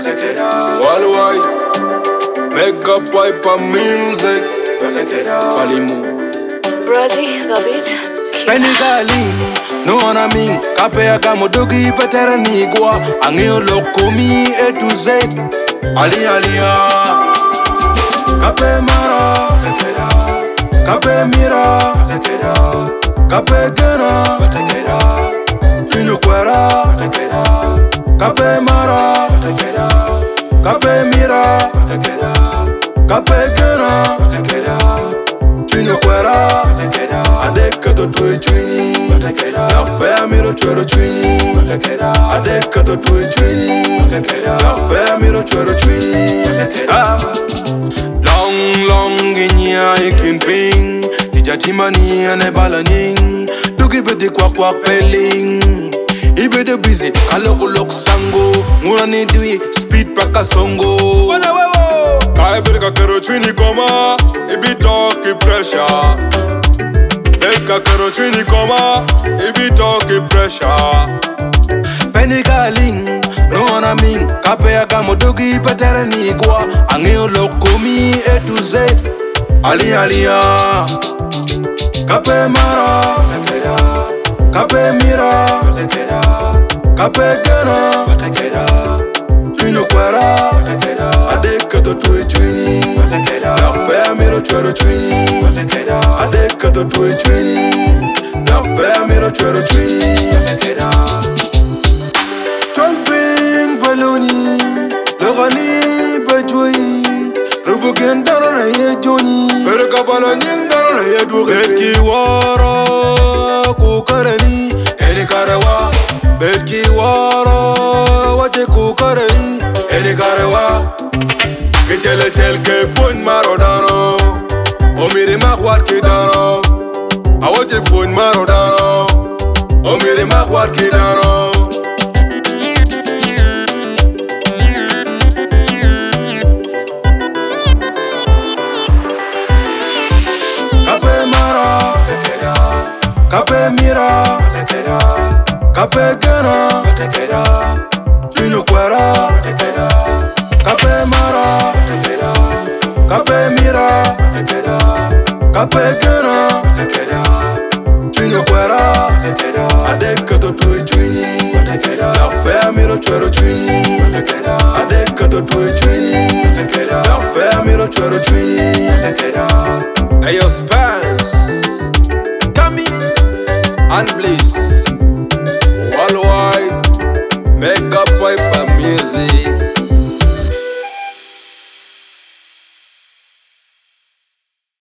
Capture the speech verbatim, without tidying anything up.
Worldwide, make up wipe and music. Palimo. Brazzy, the beat. Penny darling, no one I mean. Kape agamodogi petera nigwa. Angeo lokomi A to Z. Ali alia. Kape mara. Kape mira. Kape gana. Tunu kwera. Kape mara. Kape mira. Kape gana. Tunu kwera. Adeka do tu chini. Kape miro choro chini. Adeka do tu chini. Kape miro choro chini. Long long inya ikin ping. Tijatimani ane balaning. Dugi bede kwa kwa peling. Ibe de busy, kaloko lok sango. Muna ni dwi, speed paka songo. Wana wewo Kai berka kero chwini koma. Ibi talki pressure. Berka kero chwini koma. Ibi talki pressure. Penny darling, no one I mean. Kape agamodogi petere nigwa. Angeo lokomi A to Z. Ali alia. Kape mara. Kape mira. Kape gana. Tunu kwera. Adeka do tu chwini. Kape miro choro chwini. Adeka do tu chwini. Kape miro choro chwini. Chomping baloni. Logani bajoi. Rubugen daro na ye joni. Berka baloni daro na ye dure. Betki wara kukarani. Eni karawa. Betki wara wache kukarani. Eni karawa. Kechele chel ke pun marodano. Omiri makwat kidano. Awote pun marodano. Omiri makwat kidano. Kape mara. Kape mira. Kape gana. Tunu kwera. Kape mara. Kape mira. Kape gana.